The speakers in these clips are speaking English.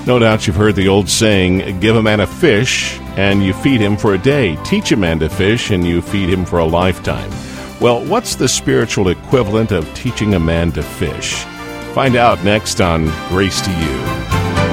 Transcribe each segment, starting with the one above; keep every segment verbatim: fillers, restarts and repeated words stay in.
No doubt you've heard the old saying, give a man a fish and you feed him for a day. Teach a man to fish and you feed him for a lifetime. Well, what's the spiritual equivalent of teaching a man to fish? Find out next on Grace to You.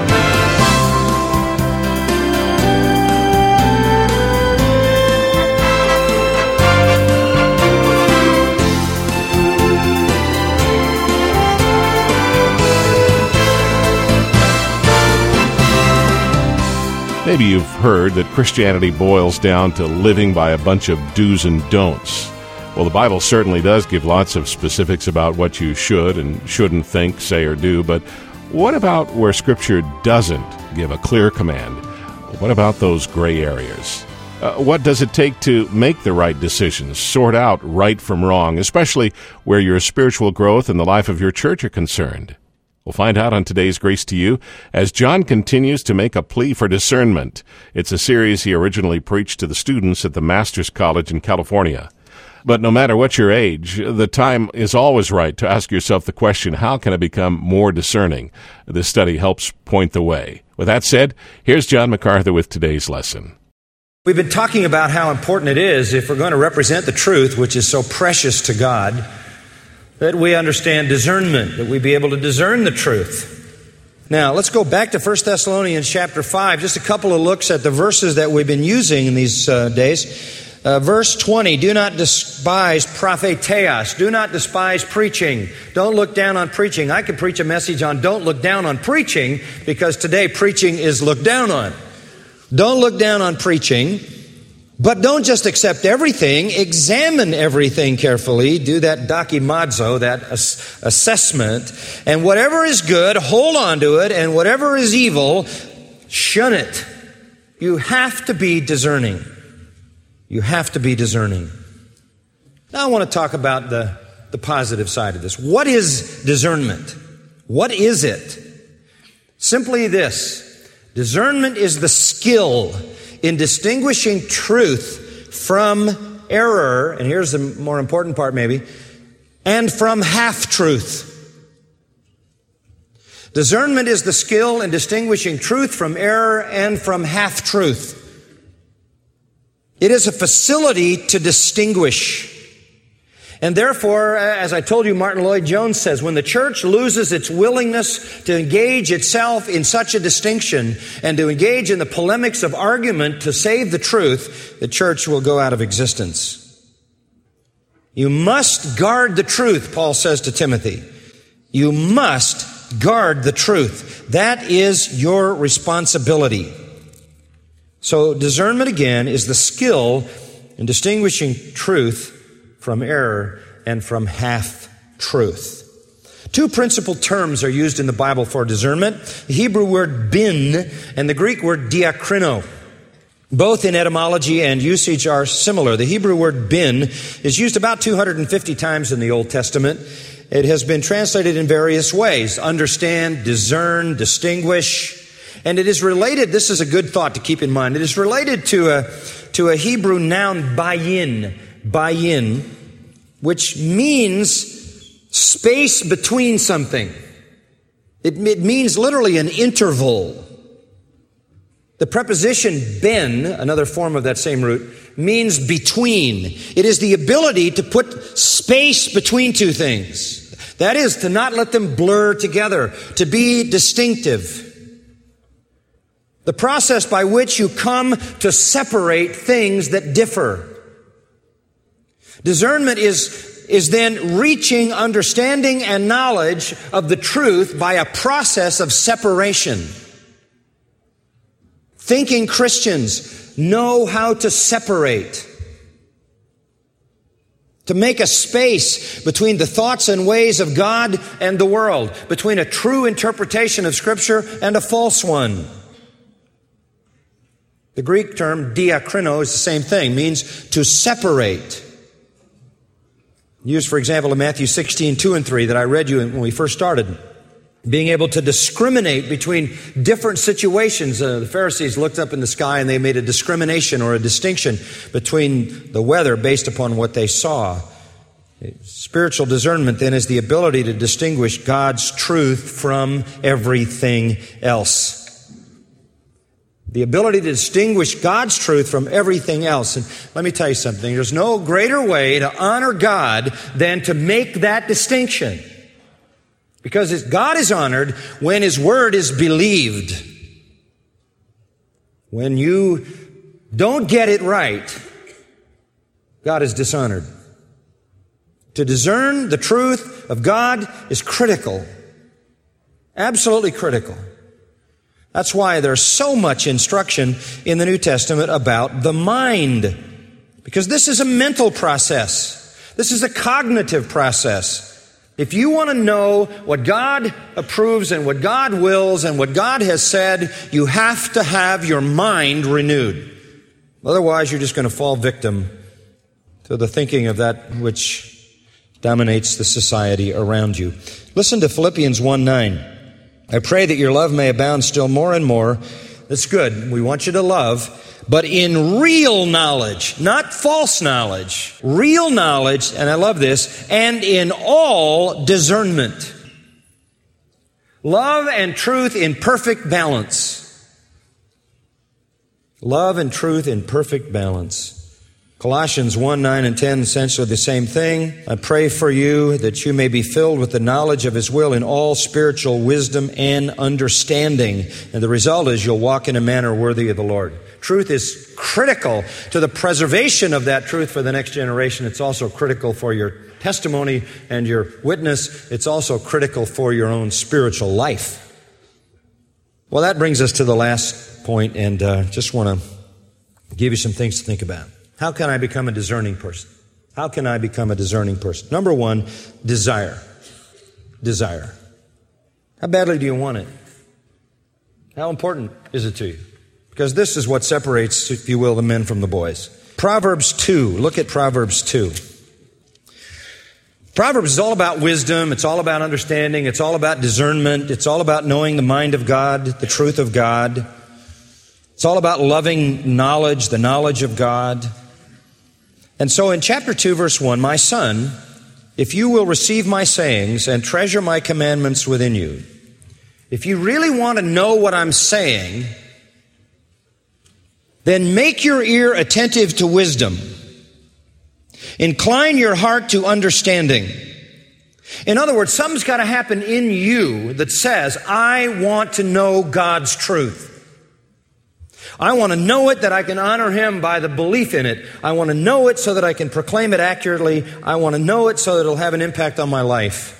Maybe you've heard that Christianity boils down to living by a bunch of do's and don'ts. Well, the Bible certainly does give lots of specifics about what you should and shouldn't think, say, or do, but what about where Scripture doesn't give a clear command? What about those gray areas? Uh, what does it take to make the right decisions, sort out right from wrong, especially where your spiritual growth and the life of your church are concerned? We'll find out on today's Grace to You as John continues to make a plea for discernment. It's a series he originally preached to the students at the Master's College in California. But no matter what your age, the time is always right to ask yourself the question, how can I become more discerning? This study helps point the way. With that said, here's John MacArthur with today's lesson. We've been talking about how important it is, if we're going to represent the truth, which is so precious to God, that we understand discernment, that we be able to discern the truth. Now, let's go back to First Thessalonians chapter five, just a couple of looks at the verses that we've been using in these uh, days. Uh, verse twenty, do not despise propheteos, do not despise preaching. Don't look down on preaching. I could preach a message on don't look down on preaching, because today preaching is looked down on. Don't look down on preaching. But don't just accept everything. Examine everything carefully. Do that dokimazo, that ass- assessment. And whatever is good, hold on to it. And whatever is evil, shun it. You have to be discerning. You have to be discerning. Now I want to talk about the, the positive side of this. What is discernment? What is it? Simply this. Discernment is the skill in distinguishing truth from error, and here's the more important part maybe, and from half-truth. Discernment is the skill in distinguishing truth from error and from half-truth. It is a facility to distinguish. And therefore, as I told you, Martin Lloyd-Jones says, when the church loses its willingness to engage itself in such a distinction and to engage in the polemics of argument to save the truth, the church will go out of existence. You must guard the truth, Paul says to Timothy. You must guard the truth. That is your responsibility. So discernment, again, is the skill in distinguishing truth from error and from half-truth. Two principal terms are used in the Bible for discernment. The Hebrew word bin and the Greek word diakrino. Both in etymology and usage are similar. The Hebrew word bin is used about two hundred fifty times in the Old Testament. It has been translated in various ways. Understand, discern, distinguish. And it is related, this is a good thought to keep in mind, it is related to a, to a Hebrew noun bayin. Bayin, which means space between something. It, it means literally an interval. The preposition ben, another form of that same root, means between. It is the ability to put space between two things. That is, to not let them blur together, to be distinctive. The process by which you come to separate things that differ. Discernment is, is then reaching understanding and knowledge of the truth by a process of separation. Thinking Christians know how to separate. To make a space between the thoughts and ways of God and the world. Between a true interpretation of Scripture and a false one. The Greek term diakrino is the same thing, means to separate. Used, for example, in Matthew sixteen, two and three that I read you when we first started. Being able to discriminate between different situations. Uh, the Pharisees looked up in the sky and they made a discrimination or a distinction between the weather based upon what they saw. Spiritual discernment then is the ability to distinguish God's truth from everything else. The ability to distinguish God's truth from everything else. And let me tell you something. There's no greater way to honor God than to make that distinction. Because God is honored when His Word is believed. When you don't get it right, God is dishonored. To discern the truth of God is critical. Absolutely critical. That's why there's so much instruction in the New Testament about the mind. Because this is a mental process. This is a cognitive process. If you want to know what God approves and what God wills and what God has said, you have to have your mind renewed. Otherwise, you're just going to fall victim to the thinking of that which dominates the society around you. Listen to Philippians one nine. I pray that your love may abound still more and more. That's good. We want you to love, but in real knowledge, not false knowledge, real knowledge, and I love this, and in all discernment. Love and truth in perfect balance. Love and truth in perfect balance. Colossians one, nine, and ten, essentially the same thing. I pray for you that you may be filled with the knowledge of His will in all spiritual wisdom and understanding. And the result is you'll walk in a manner worthy of the Lord. Truth is critical to the preservation of that truth for the next generation. It's also critical for your testimony and your witness. It's also critical for your own spiritual life. Well, that brings us to the last point, and uh, just want to give you some things to think about. How can I become a discerning person? How can I become a discerning person? Number one, desire. Desire. How badly do you want it? How important is it to you? Because this is what separates, if you will, the men from the boys. Proverbs two. Look at Proverbs two. Proverbs is all about wisdom. It's all about understanding. It's all about discernment. It's all about knowing the mind of God, the truth of God. It's all about loving knowledge, the knowledge of God. And so in chapter two, verse one, my son, if you will receive my sayings and treasure my commandments within you, if you really want to know what I'm saying, then make your ear attentive to wisdom. Incline your heart to understanding. In other words, something's got to happen in you that says, I want to know God's truth. I want to know it that I can honor Him by the belief in it. I want to know it so that I can proclaim it accurately. I want to know it so that it'll have an impact on my life.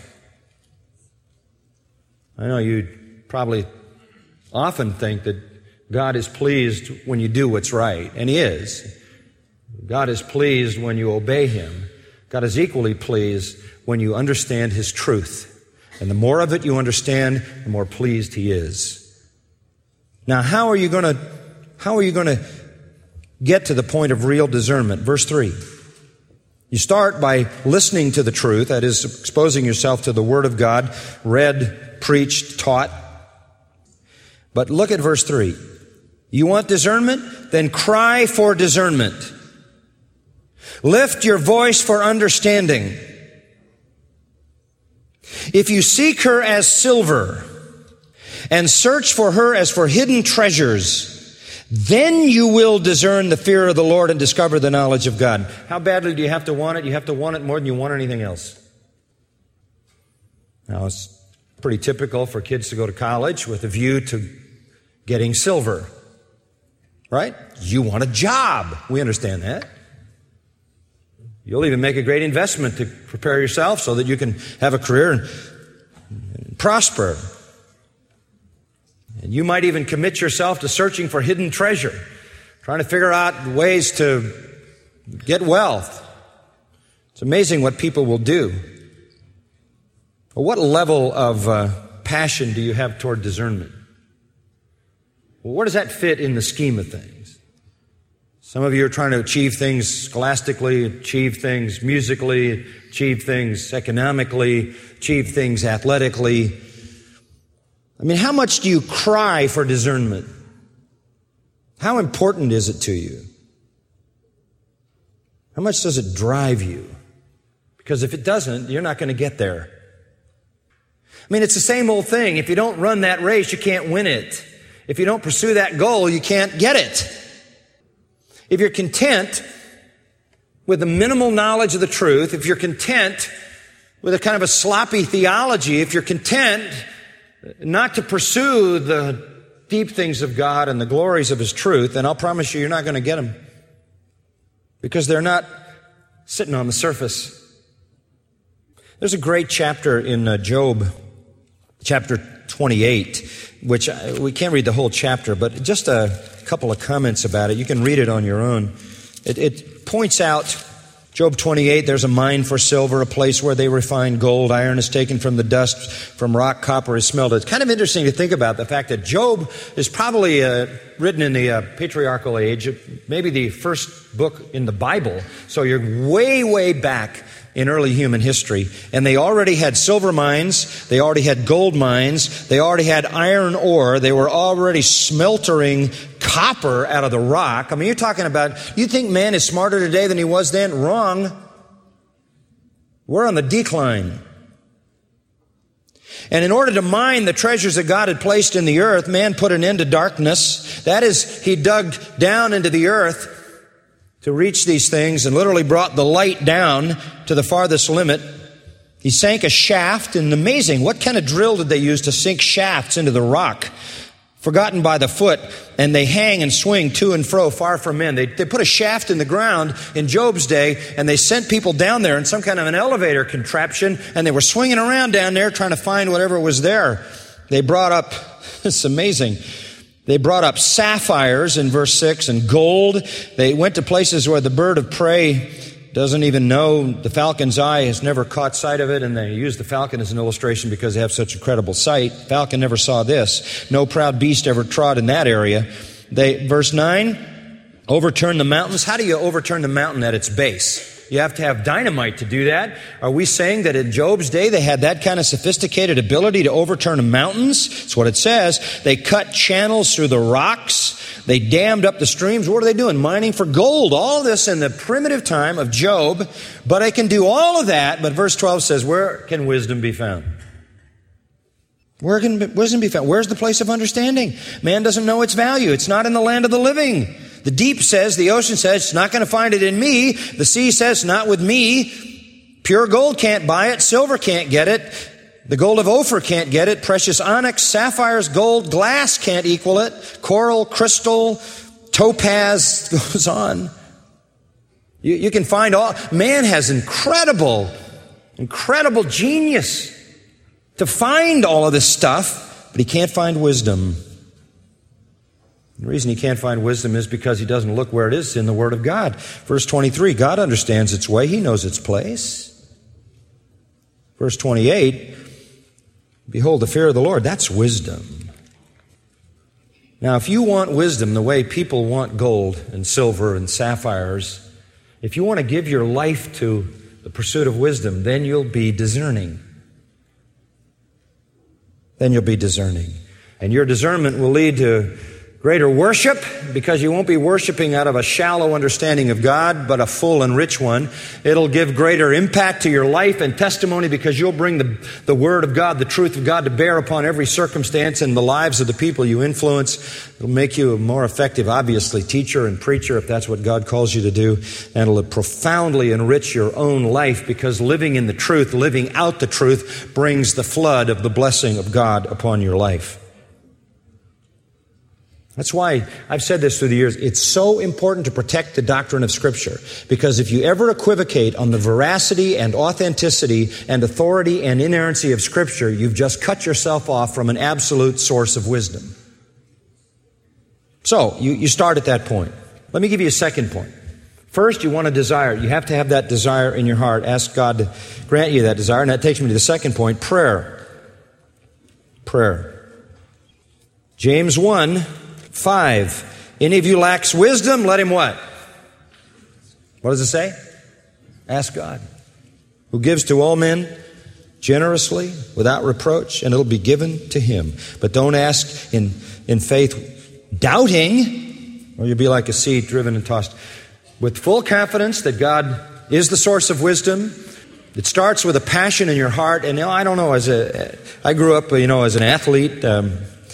I know you probably often think that God is pleased when you do what's right, and He is. God is pleased when you obey Him. God is equally pleased when you understand His truth. And the more of it you understand, the more pleased He is. Now, how are you going to How are you going to get to the point of real discernment? Verse three. You start by listening to the truth, that is, exposing yourself to the Word of God, read, preached, taught. But look at verse three. You want discernment? Then cry for discernment. Lift your voice for understanding. If you seek her as silver and search for her as for hidden treasures, then you will discern the fear of the Lord and discover the knowledge of God. How badly do you have to want it? You have to want it more than you want anything else. Now, it's pretty typical for kids to go to college with a view to getting silver. Right? You want a job. We understand that. You'll even make a great investment to prepare yourself so that you can have a career and, and prosper. And you might even commit yourself to searching for hidden treasure, trying to figure out ways to get wealth. It's amazing what people will do. But what level of uh, passion do you have toward discernment? Well, where does that fit in the scheme of things? Some of you are trying to achieve things scholastically, achieve things musically, achieve things economically, achieve things athletically. I mean, how much do you cry for discernment? How important is it to you? How much does it drive you? Because if it doesn't, you're not going to get there. I mean, it's the same old thing. If you don't run that race, you can't win it. If you don't pursue that goal, you can't get it. If you're content with the minimal knowledge of the truth, if you're content with a kind of a sloppy theology, if you're content not to pursue the deep things of God and the glories of His truth, then I'll promise you, you're not going to get them. Because they're not sitting on the surface. There's a great chapter in uh, Job, chapter twenty-eight, which I, we can't read the whole chapter, but just a couple of comments about it. You can read it on your own. It, it points out, Job twenty-eight, there's a mine for silver, a place where they refine gold. Iron is taken from the dust, from rock, copper is smelted. It's kind of interesting to think about the fact that Job is probably uh, written in the uh, patriarchal age, maybe the first book in the Bible. So you're way, way back in early human history. And they already had silver mines, they already had gold mines, they already had iron ore, they were already smeltering copper out of the rock. I mean, you're talking about, you think man is smarter today than he was then? Wrong. We're on the decline. And in order to mine the treasures that God had placed in the earth, man put an end to darkness. That is, he dug down into the earth to reach these things and literally brought the light down to the farthest limit. He sank a shaft, and amazing, what kind of drill did they use to sink shafts into the rock? Forgotten by the foot, and they hang and swing to and fro far from men. They, they put a shaft in the ground in Job's day, and they sent people down there in some kind of an elevator contraption, and they were swinging around down there trying to find whatever was there. They brought up, it's amazing, they brought up sapphires in verse six and gold. They went to places where the bird of prey doesn't even know. The falcon's eye has never caught sight of it, and they use the falcon as an illustration because they have such incredible sight. Falcon never saw this. No proud beast ever trod in that area. They, verse nine, overturn the mountains. How do you overturn the mountain at its base? You have to have dynamite to do that. Are we saying that in Job's day they had that kind of sophisticated ability to overturn mountains? That's what it says. They cut channels through the rocks. They dammed up the streams. What are they doing? Mining for gold. All this in the primitive time of Job. But I can do all of that. But verse twelve says, where can wisdom be found? Where can wisdom be found? Where's the place of understanding? Man doesn't know its value. It's not in the land of the living. The deep says, the ocean says, it's not going to find it in me. The sea says, not with me. Pure gold can't buy it. Silver can't get it. The gold of Ophir can't get it. Precious onyx, sapphires, gold, glass can't equal it. Coral, crystal, topaz, goes on. You, you can find all. Man has incredible, incredible genius to find all of this stuff, but he can't find wisdom. The reason he can't find wisdom is because he doesn't look where it is in the Word of God. Verse twenty-three, God understands its way. He knows its place. Verse twenty-eight, behold, the fear of the Lord, that's wisdom. Now, if you want wisdom the way people want gold and silver and sapphires, if you want to give your life to the pursuit of wisdom, then you'll be discerning. Then you'll be discerning. And your discernment will lead to greater worship, because you won't be worshiping out of a shallow understanding of God, but a full and rich one. It'll give greater impact to your life and testimony, because you'll bring the, the Word of God, the truth of God, to bear upon every circumstance in the lives of the people you influence. It'll make you a more effective, obviously, teacher and preacher, if that's what God calls you to do. And it'll profoundly enrich your own life, because living in the truth, living out the truth, brings the flood of the blessing of God upon your life. That's why I've said this through the years. It's so important to protect the doctrine of Scripture, because if you ever equivocate on the veracity and authenticity and authority and inerrancy of Scripture, you've just cut yourself off from an absolute source of wisdom. So, you, you start at that point. Let me give you a second point. First, you want to desire. You have to have that desire in your heart. Ask God to grant you that desire. And that takes me to the second point, prayer. Prayer. James one, five. Any of you lacks wisdom, let him what? What does it say? Ask God, who gives to all men generously, without reproach, and it'll be given to him. But don't ask in, in faith, doubting, or you'll be like a seed driven and tossed. With full confidence that God is the source of wisdom. It starts with a passion in your heart. And you know, I don't know, as a, I grew up, you know, as an athlete. Um,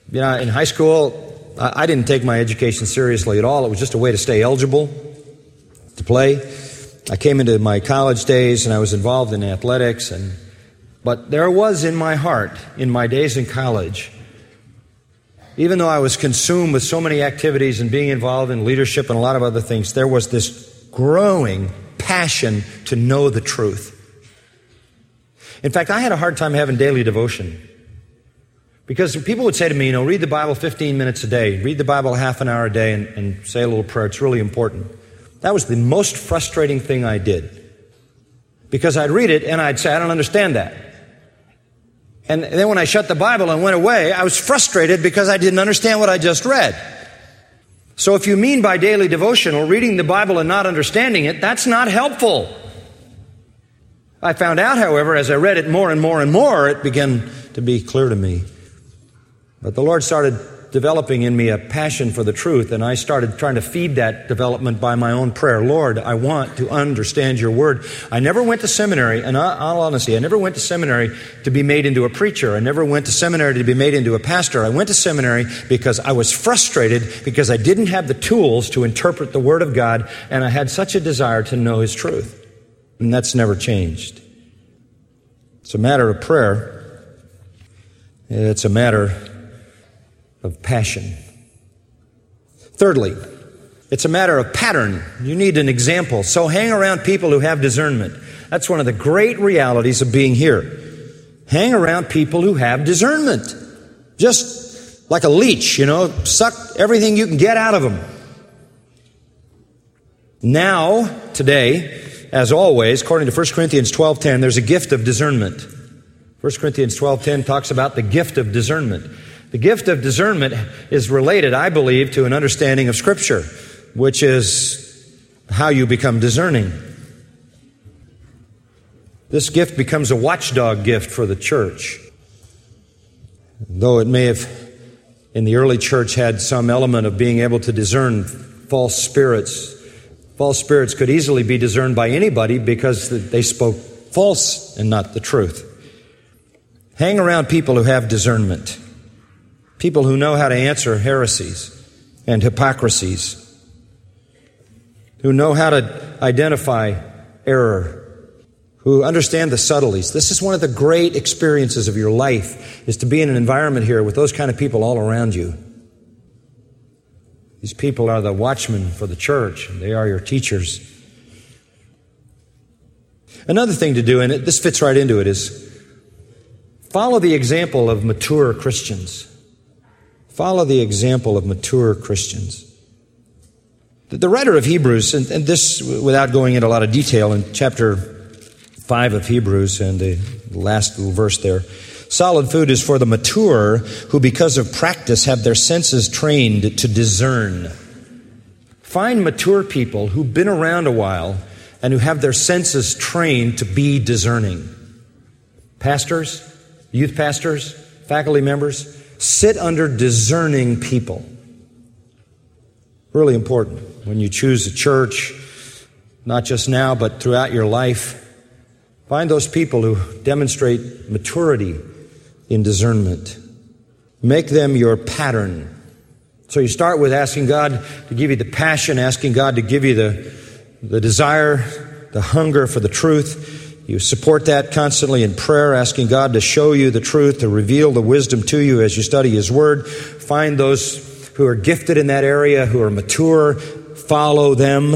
You know, in high school, I didn't take my education seriously at all. It was just a way to stay eligible to play. I came into my college days and I was involved in athletics, and but there was in my heart, in my days in college, even though I was consumed with so many activities and being involved in leadership and a lot of other things, there was this growing passion to know the truth. In fact, I had a hard time having daily devotion. Because people would say to me, you know, read the Bible fifteen minutes a day, read the Bible half an hour a day, and, and say a little prayer. It's really important. That was the most frustrating thing I did. Because I'd read it and I'd say, I don't understand that. And then when I shut the Bible and went away, I was frustrated because I didn't understand what I just read. So if you mean by daily devotion or reading the Bible and not understanding it, that's not helpful. I found out, however, as I read it more and more and more, it began to be clear to me. But the Lord started developing in me a passion for the truth, and I started trying to feed that development by my own prayer. Lord, I want to understand your word. I never went to seminary, and in all honesty, I never went to seminary to be made into a preacher. I never went to seminary to be made into a pastor. I went to seminary because I was frustrated because I didn't have the tools to interpret the word of God, and I had such a desire to know his truth. And that's never changed. It's a matter of prayer. It's a matter of passion. Thirdly, it's a matter of pattern. You need an example. So hang around people who have discernment. That's one of the great realities of being here. Hang around people who have discernment. Just like a leech, you know, suck everything you can get out of them. Now, today, as always, according to First Corinthians twelve ten, there's a gift of discernment. First Corinthians twelve ten talks about the gift of discernment. The gift of discernment is related, I believe, to an understanding of Scripture, which is how you become discerning. This gift becomes a watchdog gift for the church. Though it may have, in the early church, had some element of being able to discern false spirits. False spirits could easily be discerned by anybody because they spoke false and not the truth. Hang around people who have discernment. People who know how to answer heresies and hypocrisies. Who know how to identify error. Who understand the subtleties. This is one of the great experiences of your life, is to be in an environment here with those kind of people all around you. These people are the watchmen for the church. They are your teachers. Another thing to do, and it, this fits right into it, is follow the example of mature Christians. Follow the example of mature Christians. The, the writer of Hebrews, and, and this without going into a lot of detail, in chapter five of Hebrews and the last little verse there, solid food is for the mature who because of practice have their senses trained to discern. Find mature people who've been around a while and who have their senses trained to be discerning. Pastors, youth pastors, faculty members, sit under discerning people. Really important when you choose a church, not just now, but throughout your life. Find those people who demonstrate maturity in discernment. Make them your pattern. So you start with asking God to give you the passion, asking God to give you the, the desire, the hunger for the truth. You support that constantly in prayer, asking God to show you the truth, to reveal the wisdom to you as you study His Word. Find those who are gifted in that area, who are mature. Follow them.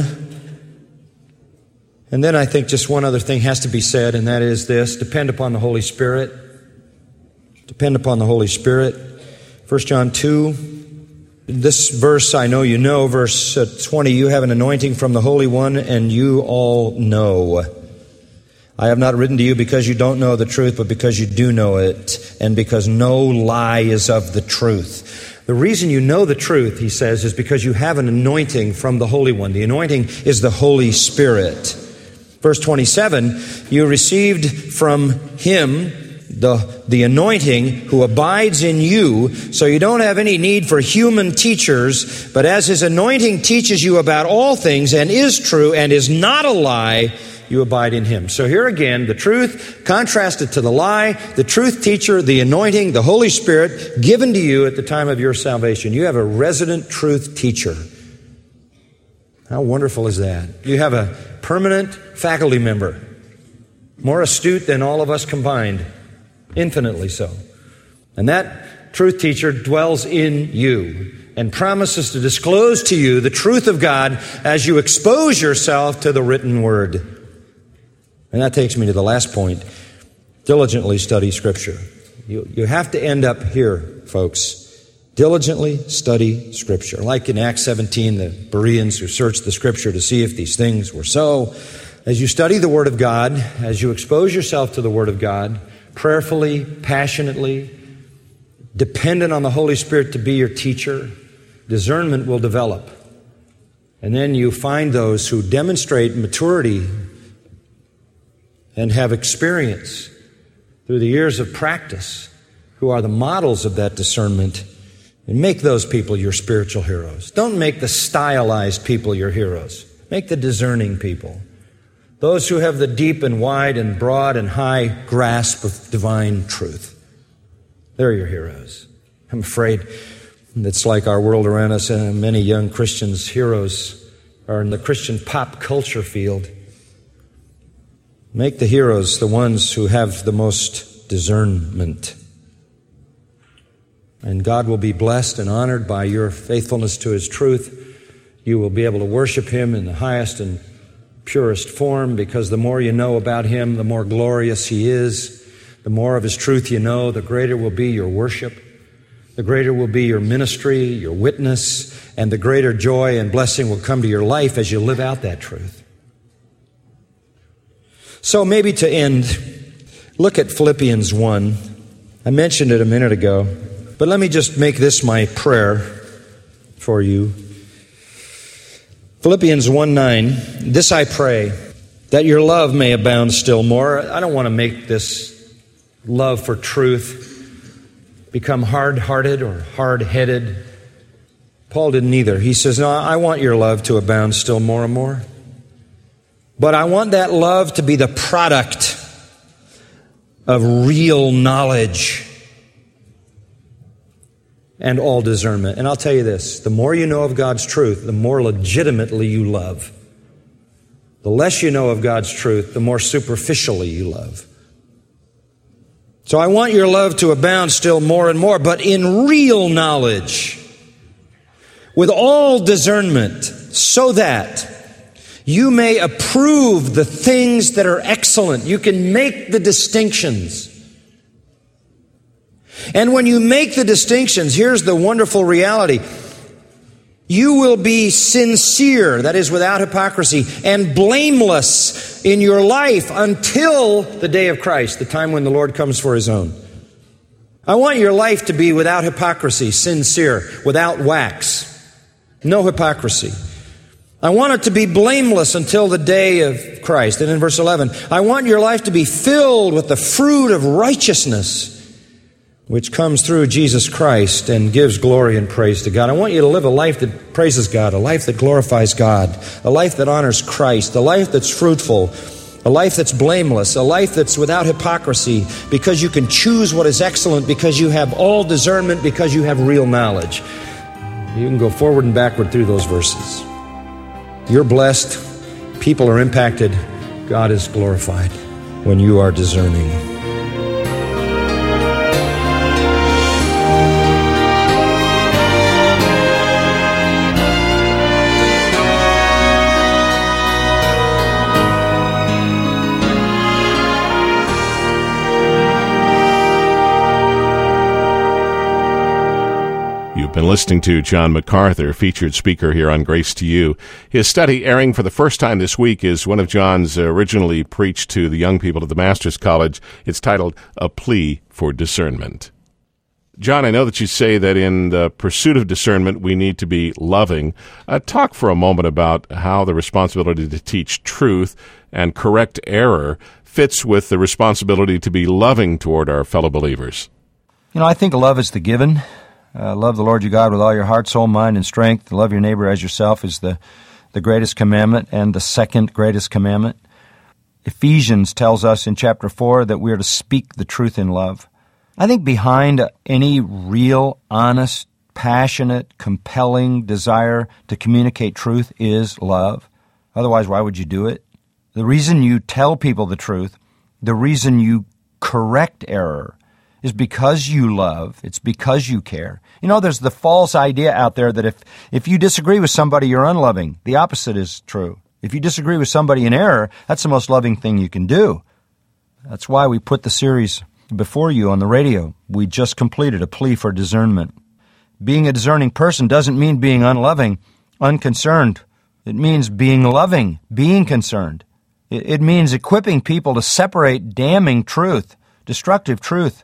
And then I think just one other thing has to be said, and that is this: depend upon the Holy Spirit. Depend upon the Holy Spirit. First John two, this verse I know you know, verse twenty, you have an anointing from the Holy One, and you all know. I have not written to you because you don't know the truth, but because you do know it, and because no lie is of the truth. The reason you know the truth, he says, is because you have an anointing from the Holy One. The anointing is the Holy Spirit. Verse twenty-seven, you received from Him the, the anointing who abides in you, so you don't have any need for human teachers, but as His anointing teaches you about all things and is true and is not a lie, you abide in him. So here again, the truth contrasted to the lie, the truth teacher, the anointing, the Holy Spirit given to you at the time of your salvation. You have a resident truth teacher. How wonderful is that? You have a permanent faculty member, more astute than all of us combined, infinitely so. And that truth teacher dwells in you and promises to disclose to you the truth of God as you expose yourself to the written word. And that takes me to the last point. Diligently study Scripture. You, you have to end up here, folks. Diligently study Scripture. Like in Acts seventeen, the Bereans who searched the Scripture to see if these things were so. As you study the Word of God, as you expose yourself to the Word of God, prayerfully, passionately, dependent on the Holy Spirit to be your teacher, discernment will develop. And then you find those who demonstrate maturity and have experience through the years of practice, who are the models of that discernment, and make those people your spiritual heroes. Don't make the stylized people your heroes. Make the discerning people. Those who have the deep and wide and broad and high grasp of divine truth. They're your heroes. I'm afraid it's like our world around us, and many young Christians' heroes are in the Christian pop culture field. Make the heroes the ones who have the most discernment. And God will be blessed and honored by your faithfulness to His truth. You will be able to worship Him in the highest and purest form, because the more you know about Him, the more glorious He is. The more of His truth you know, the greater will be your worship. The greater will be your ministry, your witness, and the greater joy and blessing will come to your life as you live out that truth. So maybe to end, look at Philippians one. I mentioned it a minute ago, but let me just make this my prayer for you. Philippians one nine, this I pray, that your love may abound still more. I don't want to make this love for truth become hard-hearted or hard-headed. Paul didn't either. He says, no, I want your love to abound still more and more. But I want that love to be the product of real knowledge and all discernment. And I'll tell you this, the more you know of God's truth, the more legitimately you love. The less you know of God's truth, the more superficially you love. So I want your love to abound still more and more, but in real knowledge, with all discernment, so that you may approve the things that are excellent. You can make the distinctions. And when you make the distinctions, here's the wonderful reality. You will be sincere, that is without hypocrisy, and blameless in your life until the day of Christ, the time when the Lord comes for His own. I want your life to be without hypocrisy, sincere, without wax. No hypocrisy. I want it to be blameless until the day of Christ. And in verse eleven, I want your life to be filled with the fruit of righteousness, which comes through Jesus Christ and gives glory and praise to God. I want you to live a life that praises God, a life that glorifies God, a life that honors Christ, a life that's fruitful, a life that's blameless, a life that's without hypocrisy, because you can choose what is excellent, because you have all discernment, because you have real knowledge. You can go forward and backward through those verses. You're blessed. People are impacted. God is glorified when you are discerning. You've been listening to John MacArthur, featured speaker here on Grace to You. His study, airing for the first time this week, is one of John's originally preached to the young people at the Master's College. It's titled, A Plea for Discernment. John, I know that you say that in the pursuit of discernment, we need to be loving. Uh, talk for a moment about how the responsibility to teach truth and correct error fits with the responsibility to be loving toward our fellow believers. You know, I think love is the given. Uh, love the Lord your God with all your heart, soul, mind, and strength. Love your neighbor as yourself is the, the greatest commandment and the second greatest commandment. Ephesians tells us in chapter four that we are to speak the truth in love. I think behind any real, honest, passionate, compelling desire to communicate truth is love. Otherwise, why would you do it? The reason you tell people the truth, the reason you correct error, is because you love. It's because you care. You know, there's the false idea out there that if, if you disagree with somebody, you're unloving. The opposite is true. If you disagree with somebody in error, that's the most loving thing you can do. That's why we put the series before you on the radio. We just completed A Plea for Discernment. Being a discerning person doesn't mean being unloving, unconcerned. It means being loving, being concerned. It, it means equipping people to separate damning truth, destructive truth.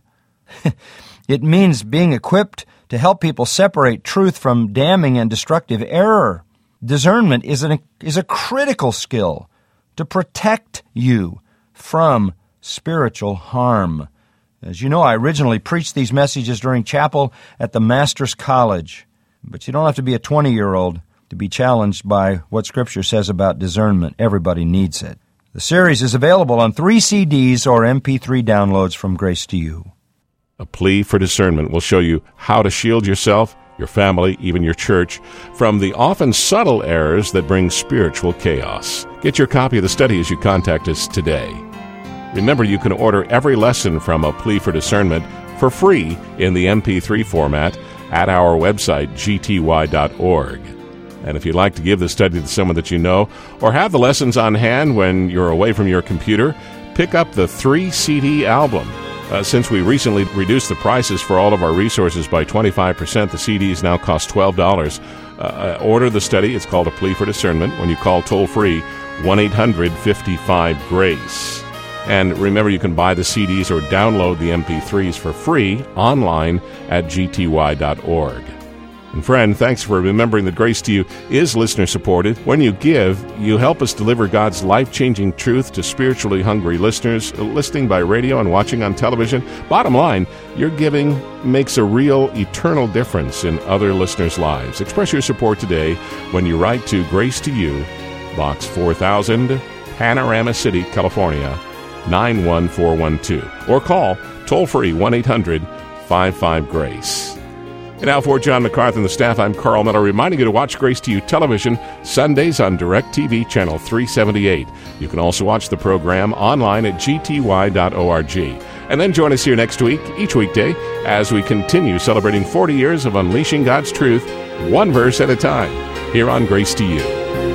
It means being equipped to help people separate truth from damning and destructive error. Discernment is, an, is a critical skill to protect you from spiritual harm. As you know, I originally preached these messages during chapel at the Master's College, but you don't have to be a twenty-year-old to be challenged by what Scripture says about discernment. Everybody needs it. The series is available on three C Ds or M P three downloads from Grace to You. A Plea for Discernment will show you how to shield yourself, your family, even your church, from the often subtle errors that bring spiritual chaos. Get your copy of the study as you contact us today. Remember, you can order every lesson from A Plea for Discernment for free in the M P three format at our website, g t y dot org. And if you'd like to give the study to someone that you know, or have the lessons on hand when you're away from your computer, pick up the three C D album. Uh, since we recently reduced the prices for all of our resources by twenty-five percent, the C Ds now cost twelve dollars. Uh, order the study. It's called A Plea for Discernment when you call toll-free one eight hundred fifty-five GRACE. And remember, you can buy the C Ds or download the M P threes for free online at g t y dot org. And friend, thanks for remembering that Grace to You is listener-supported. When you give, you help us deliver God's life-changing truth to spiritually hungry listeners, listening by radio and watching on television. Bottom line, your giving makes a real, eternal difference in other listeners' lives. Express your support today when you write to Grace to You, Box four thousand, Panorama City, California, nine one four one two, or call toll-free one eight hundred fifty-five GRACE. And now for John MacArthur and the staff, I'm Carl Miller, reminding you to watch Grace to You television Sundays on DirecTV Channel three seventy-eight. You can also watch the program online at g t y dot org. And then join us here next week, each weekday, as we continue celebrating forty years of unleashing God's truth, one verse at a time, here on Grace to You.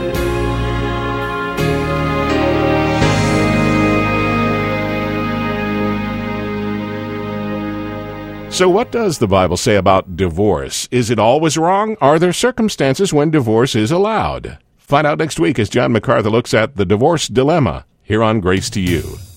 So what does the Bible say about divorce? Is it always wrong? Are there circumstances when divorce is allowed? Find out next week as John MacArthur looks at the divorce dilemma here on Grace to You.